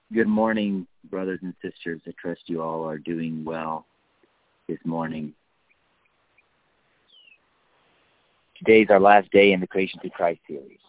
Good morning, brothers and sisters. I trust you all are doing well this morning. Today is our last day in the Creation Through Christ series.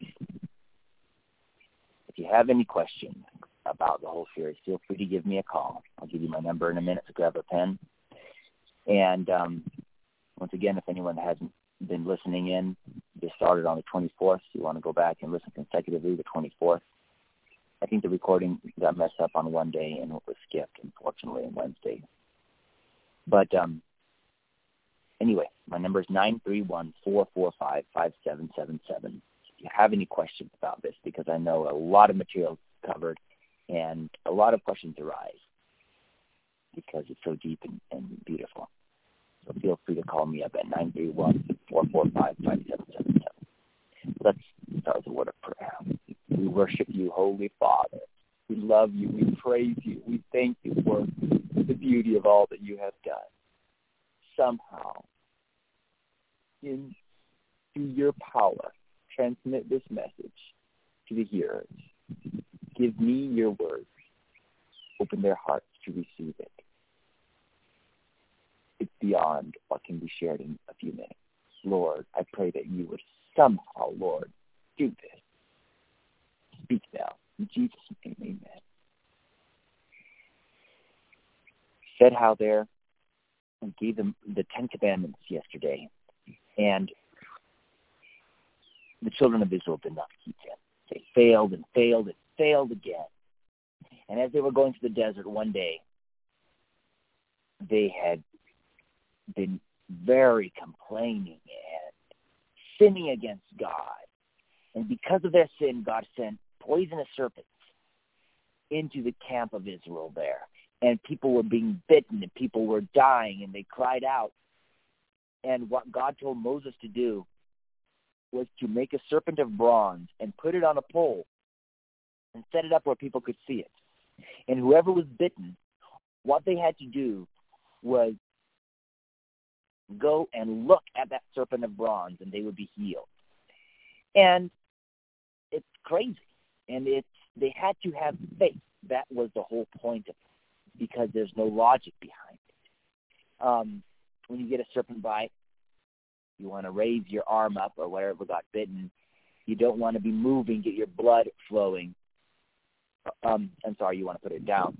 If you have any questions about the whole series, feel free to give me a call. I'll give you my number in a minute, so grab a pen. And once again, if anyone hasn't been listening in, this started on the 24th, so you want to go back and listen consecutively the 24th. I think the recording got messed up on one day and it was skipped, unfortunately, on Wednesday. But anyway, my number is 931-445-5777. If you have any questions about this, because I know a lot of material is covered and a lot of questions arise because it's so deep and beautiful. So feel free to call me up at 931-445-5777. Let's start with a word of prayer. We worship you, Holy Father. We love you. We praise you. We thank you for the beauty of all that you have done. Somehow, through your power, transmit this message to the hearers. Give me your words. Open their hearts to receive it. It's beyond what can be shared in a few minutes. Lord, I pray that you would somehow, Lord, do this. Speak now. In Jesus' name, amen. Said how there and gave them the 10 Commandments yesterday, and the children of Israel did not keep them. They failed and failed and failed again. And as they were going through the desert one day, they had been very complaining and sinning against God. And because of their sin, God sent poisonous serpents into the camp of Israel there. And people were being bitten and people were dying and they cried out. And what God told Moses to do was to make a serpent of bronze and put it on a pole and set it up where people could see it. And whoever was bitten, what they had to do was go and look at that serpent of bronze and they would be healed. And it's crazy. And they had to have faith. That was the whole point of it, because there's no logic behind it. When you get a serpent bite, you want to raise your arm up or wherever got bitten. You don't want to be moving, get your blood flowing. You want to put it down.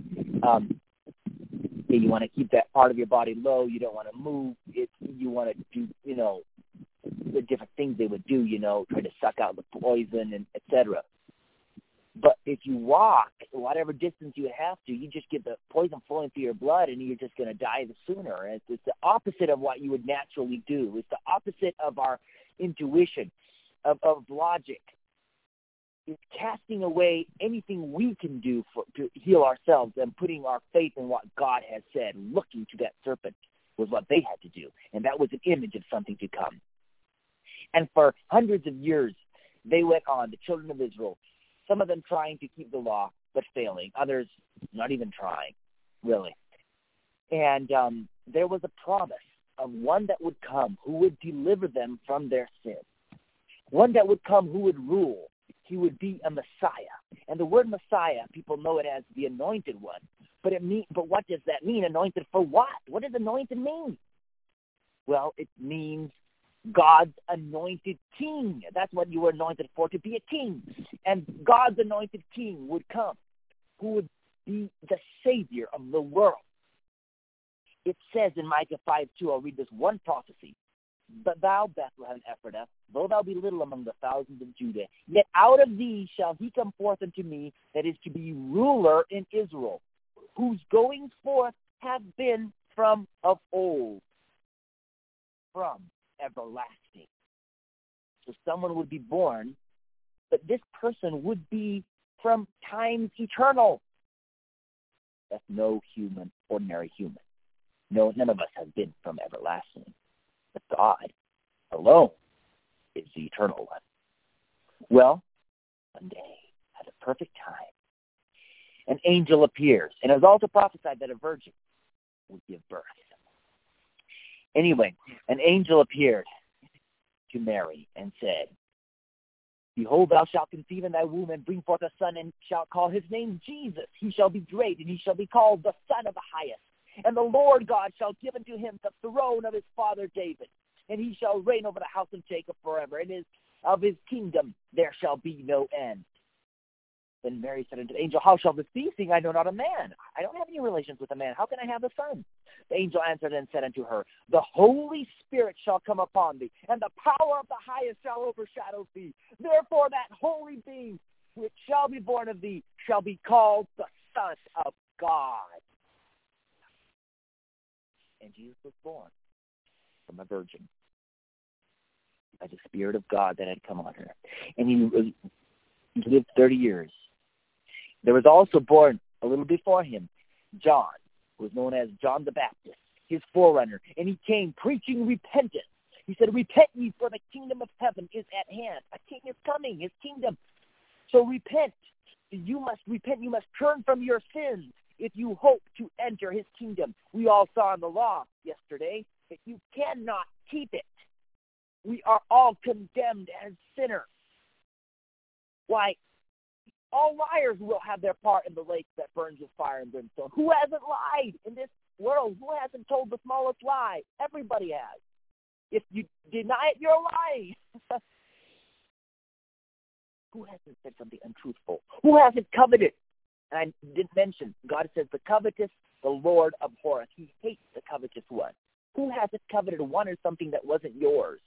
You want to keep that part of your body low. You don't want to move. You want to do, the different things they would do, try to suck out the poison and etc. But if you walk whatever distance you have to, you just get the poison flowing through your blood and you're just going to die the sooner. And it's the opposite of what you would naturally do. It's the opposite of our intuition, of logic. It's casting away anything we can do to heal ourselves and putting our faith in what God has said. Looking to that serpent was what they had to do. And that was an image of something to come. And for hundreds of years, they went on, the children of Israel, some of them trying to keep the law, but failing. Others not even trying, really. And there was a promise of one that would come who would deliver them from their sin. One that would come who would rule. He would be a Messiah. And the word Messiah, people know it as the anointed one. But what does that mean? Anointed for what? What does anointed mean? Well, it means God's anointed king. That's what you were anointed for, to be a king. And God's anointed king would come, who would be the savior of the world. It says in Micah 5:2, I'll read this one prophecy. But thou, Bethlehem Ephrathah, though thou be little among the thousands of Judah, yet out of thee shall he come forth unto me that is to be ruler in Israel, whose goings forth have been from of old, from everlasting. So someone would be born, but this person would be from times eternal. That's no human, ordinary human. No, none of us have been from everlasting. But God alone is the eternal one. Well, one day, at a perfect time, an angel appears, and it was also prophesied that a virgin would give birth. Anyway, an angel appeared to Mary and said, Behold, thou shalt conceive in thy womb and bring forth a son, and shalt call his name Jesus. He shall be great, and he shall be called the Son of the Highest. And the Lord God shall give unto him the throne of his father David, and he shall reign over the house of Jacob forever, and of his kingdom there shall be no end. Then Mary said unto the angel, How shall this be, seeing I know not a man? I don't have any relations with a man. How can I have a son? The angel answered and said unto her, The Holy Spirit shall come upon thee, and the power of the Highest shall overshadow thee. Therefore that holy being which shall be born of thee shall be called the Son of God. And Jesus was born from a virgin by the Spirit of God that had come on her. And he lived 30 years. There was also born a little before him John, who was known as John the Baptist, his forerunner. And he came preaching repentance. He said, Repent ye, for the kingdom of heaven is at hand. A king is coming, his kingdom. So repent. You must repent. You must turn from your sins if you hope to enter his kingdom. We all saw in the law yesterday that you cannot keep it. We are all condemned as sinners. Why, all liars will have their part in the lake that burns with fire and brimstone. Who hasn't lied in this world? Who hasn't told the smallest lie? Everybody has. If you deny it, you're lying. Who hasn't said something untruthful? Who hasn't coveted? And I didn't mention, God says, the covetous, the Lord abhorreth. He hates the covetous one. Who hasn't coveted one or something that wasn't yours?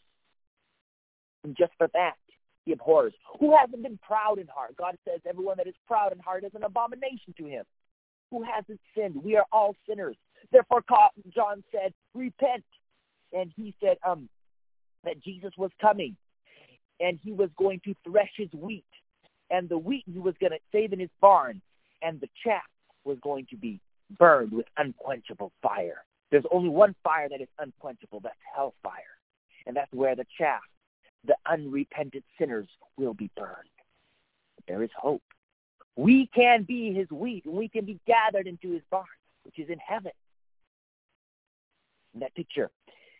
And just for that, he abhors. Who hasn't been proud in heart? God says everyone that is proud in heart is an abomination to him. Who hasn't sinned? We are all sinners. Therefore, John said, Repent. And he said that Jesus was coming, and he was going to thresh his wheat. And the wheat he was going to save in his barn, and the chaff was going to be burned with unquenchable fire. There's only one fire that is unquenchable. That's hellfire. And that's where the chaff, the unrepentant sinners, will be burned. But there is hope. We can be his wheat, and we can be gathered into his barn, which is in heaven. In that picture,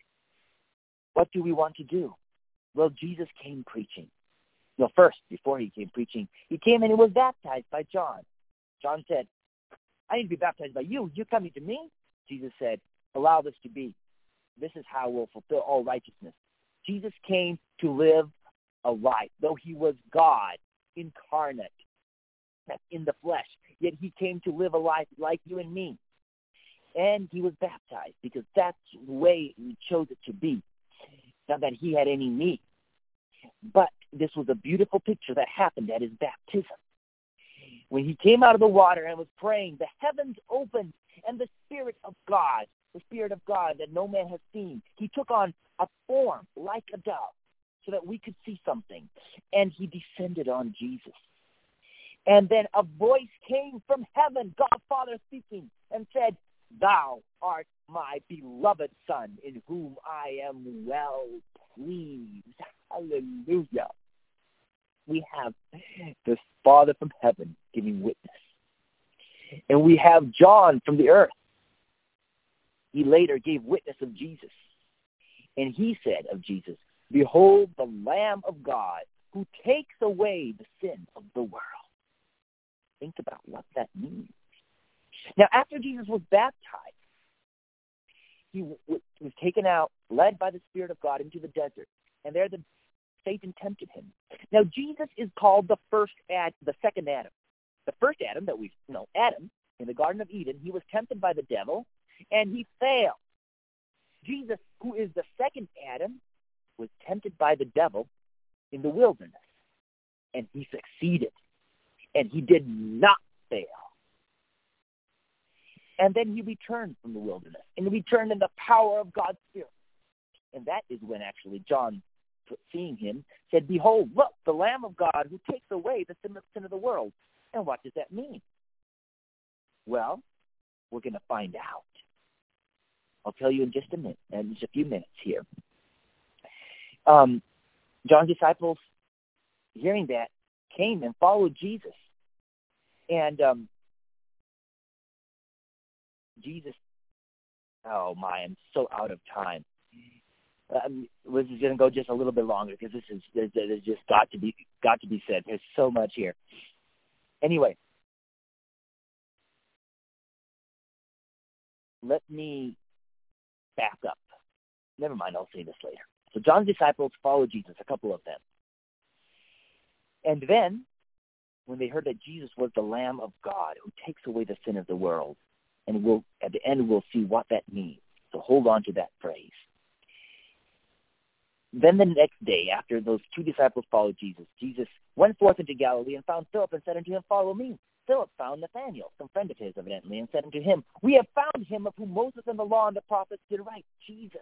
what do we want to do? Well, Jesus came preaching. No, first, before he came preaching, he came and he was baptized by John. John said, I need to be baptized by you. You're coming to me? Jesus said, allow this to be. This is how we'll fulfill all righteousness. Jesus came to live a life, though he was God incarnate, that's in the flesh, yet he came to live a life like you and me. And he was baptized because that's the way he chose it to be. Not that he had any need. But this was a beautiful picture that happened at his baptism. When he came out of the water and was praying, the heavens opened, and the Spirit of God that no man has seen, he took on a form like a dove so that we could see something. And he descended on Jesus. And then a voice came from heaven, God Father speaking, and said, Thou art my beloved Son, in whom I am well pleased. Hallelujah. We have the Father from heaven giving witness. And we have John from the earth. He later gave witness of Jesus. And he said of Jesus, Behold the Lamb of God who takes away the sin of the world. Think about what that means. Now, after Jesus was baptized, he was taken out, led by the Spirit of God into the desert. And there Satan tempted him. Now, Jesus is called the second Adam. The first Adam that we know, Adam, in the Garden of Eden, he was tempted by the devil, and he failed. Jesus, who is the second Adam, was tempted by the devil in the wilderness, and he succeeded, and he did not fail. And then he returned from the wilderness, and he returned in the power of God's Spirit. And that is when actually John, seeing him, said, Behold, look, the Lamb of God who takes away the sin of the world. And what does that mean? Well, we're going to find out. I'll tell you in just a minute, and just a few minutes here. John's disciples, hearing that, came and followed Jesus. And Jesus, oh my, I'm so out of time. We're just going to go just a little bit longer because there's just got to be said. There's so much here. Anyway, let me back up. Never mind, I'll say this later. So John's disciples followed Jesus, a couple of them. And then, when they heard that Jesus was the Lamb of God who takes away the sin of the world, and at the end we'll see what that means. So hold on to that phrase. Then the next day, after those two disciples followed Jesus, Jesus went forth into Galilee and found Philip and said unto him, Follow me. Philip found Nathanael, some friend of his evidently, and said unto him, We have found him of whom Moses and the law and the prophets did write, Jesus.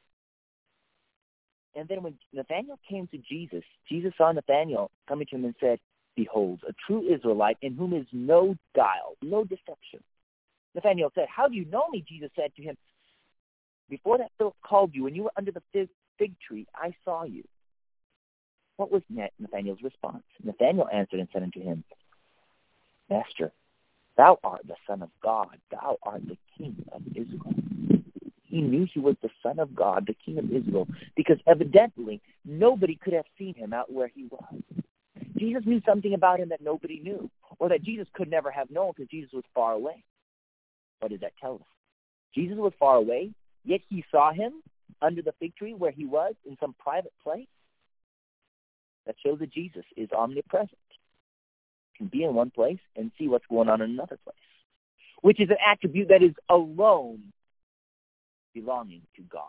And then when Nathanael came to Jesus, Jesus saw Nathanael coming to him and said, Behold, a true Israelite in whom is no guile, no deception. Nathanael said, How do you know me? Jesus said to him, Before that Philip called you, when you were under the fig tree, I saw you. What was Nathanael's response? Nathanael answered and said unto him, Master, thou art the Son of God. Thou art the King of Israel. He knew he was the Son of God, the King of Israel, because evidently nobody could have seen him out where he was. Jesus knew something about him that nobody knew, or that Jesus could never have known because Jesus was far away. What does that tell us? Jesus was far away, yet he saw him under the fig tree where he was in some private place. That shows that Jesus is omnipresent. He can be in one place and see what's going on in another place, which is an attribute that is alone belonging to God.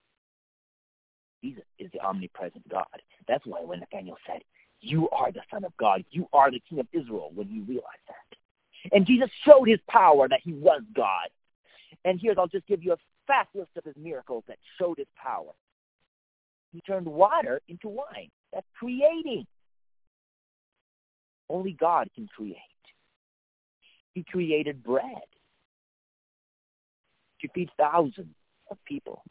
Jesus is the omnipresent God. That's why when Nathanael said, You are the Son of God, you are the King of Israel, when he realized that. And Jesus showed his power that he was God. And here I'll just give you a fast list of his miracles that showed his power. He turned water into wine. That's creating. Only God can create. He created bread to feed thousands of people.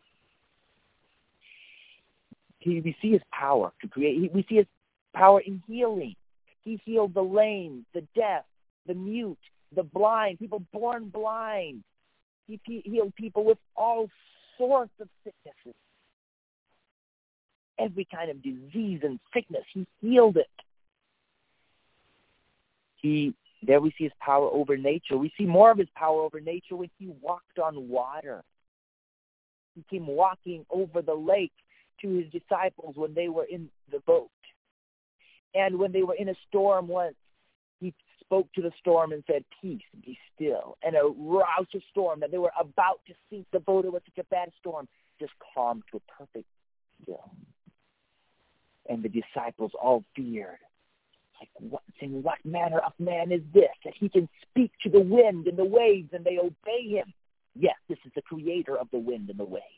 We see his power to create. We see his power in healing. He healed the lame, the deaf, the mute, the blind, people born blind. He healed people with all sorts of sicknesses. Every kind of disease and sickness, he healed it. There we see his power over nature. We see more of his power over nature when he walked on water. He came walking over the lake to his disciples when they were in the boat. And when they were in a storm once, he spoke to the storm and said, Peace, be still. And aroused a storm that they were about to sink the boat. It was such a bad storm, just calmed to a perfect still. And the disciples all feared. Saying, what manner of man is this, that he can speak to the wind and the waves and they obey him? Yes, this is the creator of the wind and the waves.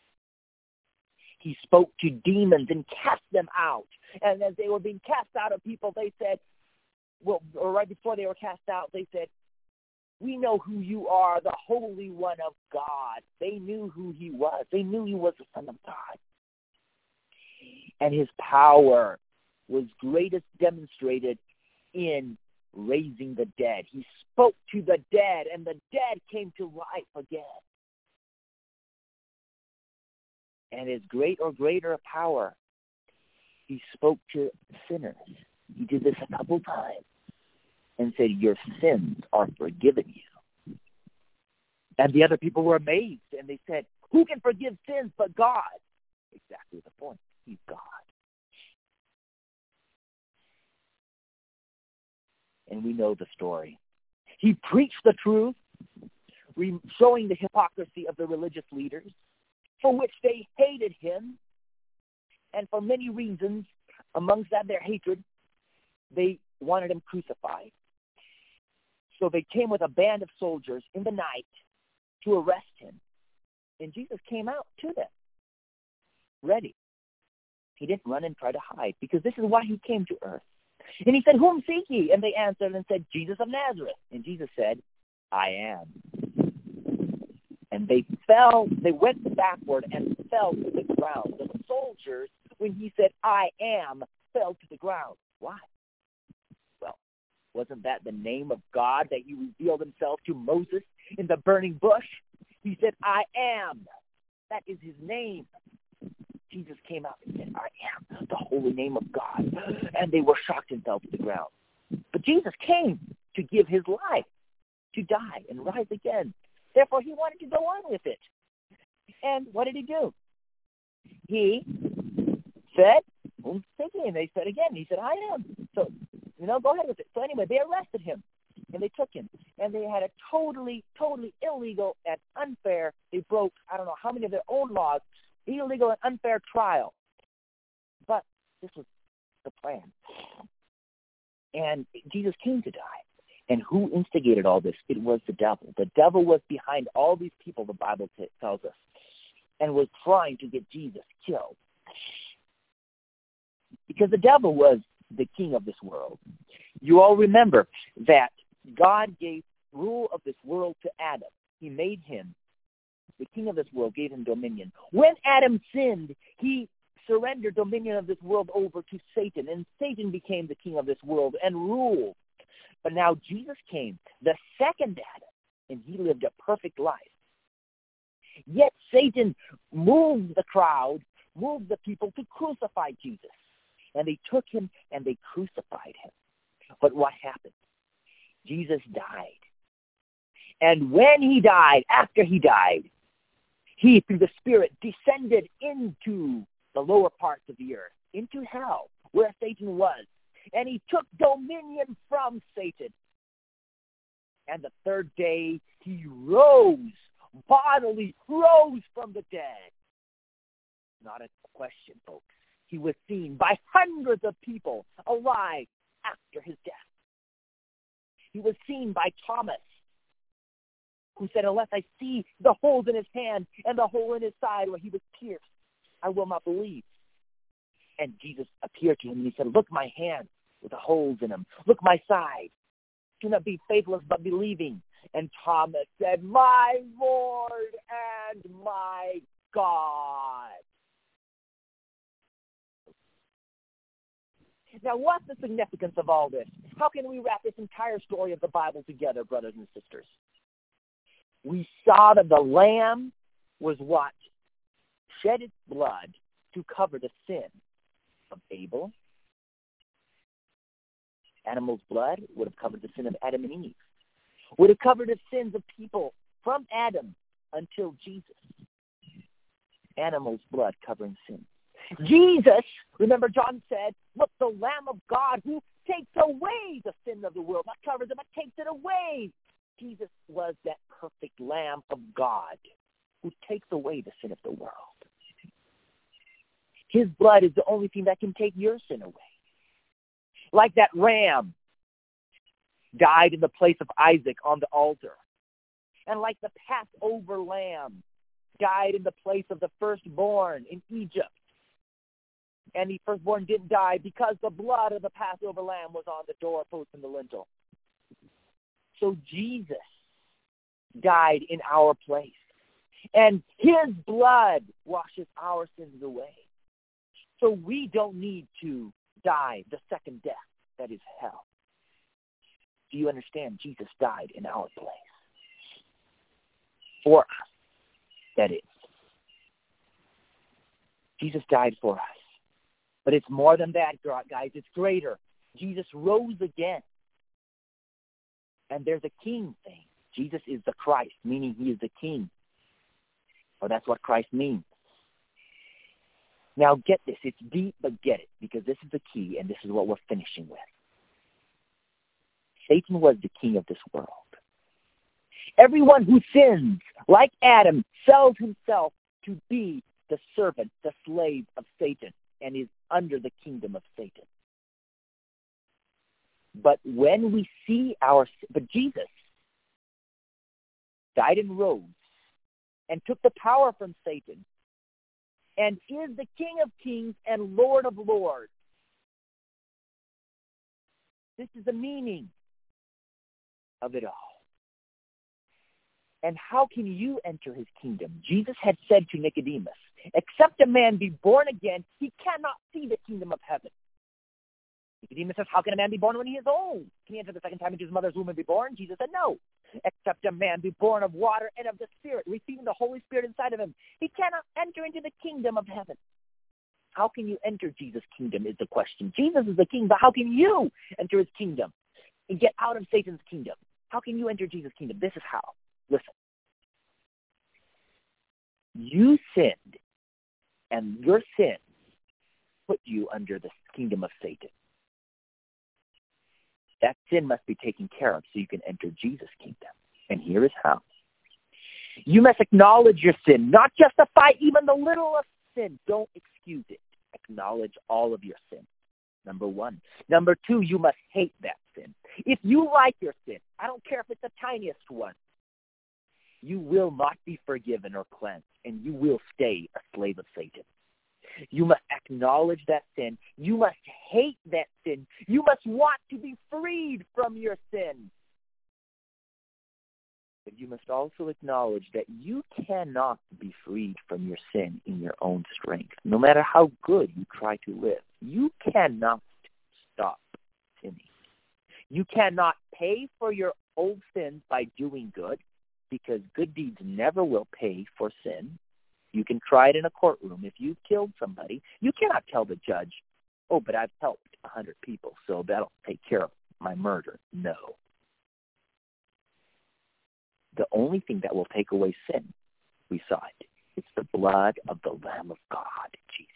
He spoke to demons and cast them out. And as they were being cast out of people, they said, or right before they were cast out, they said, We know who you are, the Holy One of God. They knew who he was. They knew he was the Son of God. And his power was greatest demonstrated in raising the dead. He spoke to the dead, and the dead came to life again. And his greater power, he spoke to sinners. He did this a couple times and said, Your sins are forgiven you. And the other people were amazed, and they said, Who can forgive sins but God? Exactly the point. He's God. And we know the story. He preached the truth, showing the hypocrisy of the religious leaders, for which they hated him. And for many reasons, amongst that their hatred, they wanted him crucified. So they came with a band of soldiers in the night to arrest him. And Jesus came out to them, ready. He didn't run and try to hide, because this is why he came to earth. And he said, Whom seek ye? And they answered and said, Jesus of Nazareth. And Jesus said, I am. And they went backward and fell to the ground. The soldiers, when he said, I am, fell to the ground. Why? Well, wasn't that the name of God that he revealed himself to Moses in the burning bush? He said, I am. That is his name. Jesus came out and said, I am the holy name of God. And they were shocked and fell to the ground. But Jesus came to give his life, to die and rise again. Therefore, he wanted to go on with it. And what did he do? He said, who's thinking? And they said again, he said, I am. So, go ahead with it. So anyway, they arrested him. And they took him. And they had a totally illegal and unfair, they broke, I don't know how many of their own laws, illegal and unfair trial. But this was the plan. And Jesus came to die. And who instigated all this? It was the devil. The devil was behind all these people, the Bible tells us, and was trying to get Jesus killed. Because the devil was the king of this world. You all remember that God gave rule of this world to Adam. He made him the king of this world, gave him dominion. When Adam sinned, he surrendered dominion of this world over to Satan, and Satan became the king of this world and ruled. But now Jesus came, the second Adam, and he lived a perfect life. Yet Satan moved the crowd, moved the people to crucify Jesus. And they took him and they crucified him. But what happened? Jesus died. And when he died, after he died, he, through the Spirit, descended into the lower parts of the earth, into hell, where Satan was. And he took dominion from Satan. And the third day, he rose, bodily rose from the dead. Not a question, folks. He was seen by hundreds of people alive after his death. He was seen by Thomas, who said, unless I see the holes in his hand and the hole in his side where he was pierced, I will not believe. And Jesus appeared to him and he said, look my hand with the holes in them. Look my side. Do not be faithless but believing. And Thomas said, my Lord and my God. Now, what's the significance of all this? How can we wrap this entire story of the Bible together, brothers and sisters? We saw that the Lamb was what? Shed its blood to cover the sin of Abel. Animal's blood would have covered the sin of Adam and Eve. Would have covered the sins of people from Adam until Jesus. Animal's blood covering sin. Jesus, remember John said, look, the Lamb of God who takes away the sin of the world, not covers it, but takes it away. Jesus was that perfect Lamb of God who takes away the sin of the world. His blood is the only thing that can take your sin away. Like that ram died in the place of Isaac on the altar. And like the Passover lamb died in the place of the firstborn in Egypt. And the firstborn didn't die because the blood of the Passover lamb was on the doorpost and the lintel. So Jesus died in our place. And his blood washes our sins away. So we don't need to die the second death, that is hell. Do you understand? Jesus died in our place. For us, that is. Jesus died for us. But it's more than that, guys. It's greater. Jesus rose again. And there's a king thing. Jesus is the Christ, meaning he is the king. Or that's what Christ means. Now get this. It's deep, but get it. Because this is the key, and this is what we're finishing with. Satan was the king of this world. Everyone who sins, like Adam, sells himself to be the servant, the slave of Satan, and is under the kingdom of Satan. But when we see but Jesus died and rose and took the power from Satan and is the King of kings and Lord of lords. This is the meaning of it all. And how can you enter his kingdom? Jesus had said to Nicodemus, except a man be born again, he cannot see the kingdom of heaven. Nicodemus says, how can a man be born when he is old? Can he enter the second time into his mother's womb and be born? Jesus said, no. Except a man be born of water and of the Spirit, receiving the Holy Spirit inside of him, he cannot enter into the kingdom of heaven. How can you enter Jesus' kingdom is the question. Jesus is the king, but how can you enter his kingdom and get out of Satan's kingdom? How can you enter Jesus' kingdom? This is how. Listen. You sinned, and your sin put you under the kingdom of Satan. That sin must be taken care of so you can enter Jesus' kingdom. And here is how. You must acknowledge your sin, not justify even the littlest sin. Don't excuse it. Acknowledge all of your sin. Number one. Number two, you must hate that sin. If you like your sin, I don't care if it's the tiniest one, you will not be forgiven or cleansed, and you will stay a slave of Satan. You must acknowledge that sin. You must hate that sin. You must want to be freed from your sin. But you must also acknowledge that you cannot be freed from your sin in your own strength. No matter how good you try to live, you cannot stop sinning. You cannot pay for your old sins by doing good, because good deeds never will pay for sin. You can try it in a courtroom. If you've killed somebody, you cannot tell the judge, oh, but I've helped 100 people, so that'll take care of my murder. No. The only thing that will take away sin, we saw it, it's the blood of the Lamb of God,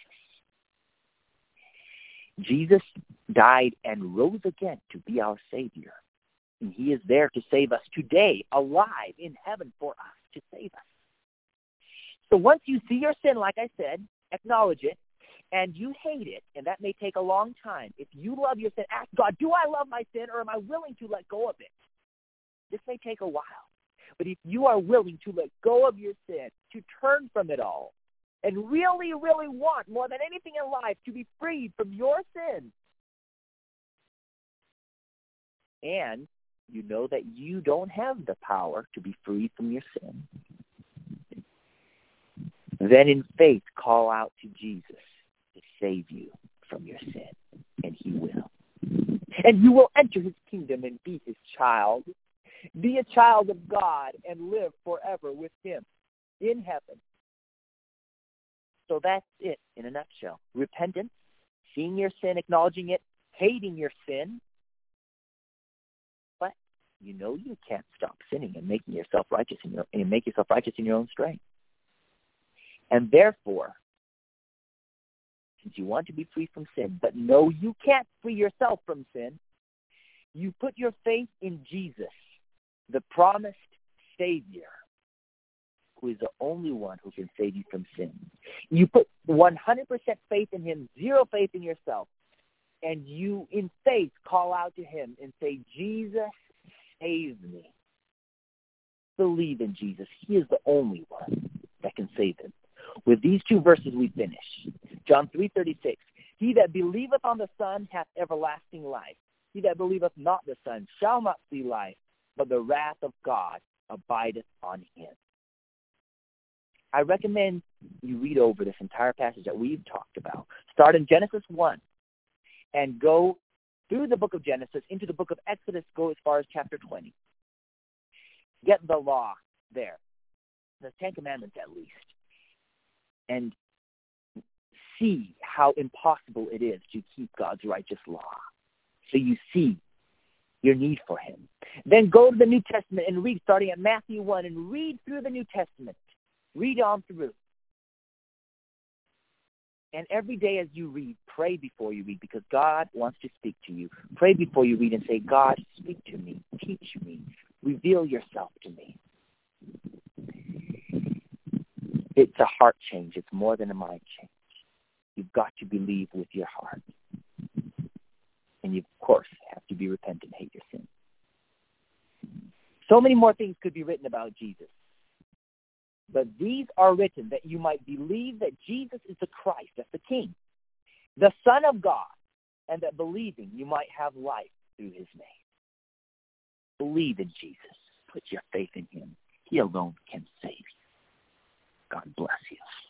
Jesus. Jesus died and rose again to be our Savior. And he is there to save us today, alive in heaven for us to save us. So once you see your sin, like I said, acknowledge it, and you hate it, and that may take a long time. If you love your sin, ask God, do I love my sin, or am I willing to let go of it? This may take a while. But if you are willing to let go of your sin, to turn from it all, and really, really want more than anything in life to be freed from your sin, and you know that you don't have the power to be freed from your sin, then in faith call out to Jesus to save you from your sin, and he will. And you will enter his kingdom and be his child. Be a child of God and live forever with him in heaven. So that's it in a nutshell. Repentance, seeing your sin, acknowledging it, hating your sin. But you know you can't stop sinning and making yourself righteous make yourself righteous in your own strength. And therefore, since you want to be free from sin, but know you can't free yourself from sin, you put your faith in Jesus, the promised Savior, who is the only one who can save you from sin. You put 100% faith in him, zero faith in yourself, and you, in faith, call out to him and say, Jesus, save me. Believe in Jesus. He is the only one that can save him. With these two verses we finish. John 3:36, he that believeth on the Son hath everlasting life. He that believeth not the Son shall not see life, but the wrath of God abideth on him. I recommend you read over this entire passage that we've talked about. Start in Genesis 1 and go through the book of Genesis into the book of Exodus, go as far as chapter 20. Get the law there, the Ten Commandments at least, and see how impossible it is to keep God's righteous law. So you see your need for him. Then go to the New Testament and read, starting at Matthew 1, and read through the New Testament. Read on through. And every day as you read, pray before you read, because God wants to speak to you. Pray before you read and say, God, speak to me, teach me, reveal yourself to me. It's a heart change. It's more than a mind change. You've got to believe with your heart. And you, of course, have to be repentant, hate your sin. So many more things could be written about Jesus. But these are written that you might believe that Jesus is the Christ, that's the King, the Son of God, and that believing you might have life through his name. Believe in Jesus. Put your faith in him. He alone can save you. God bless you.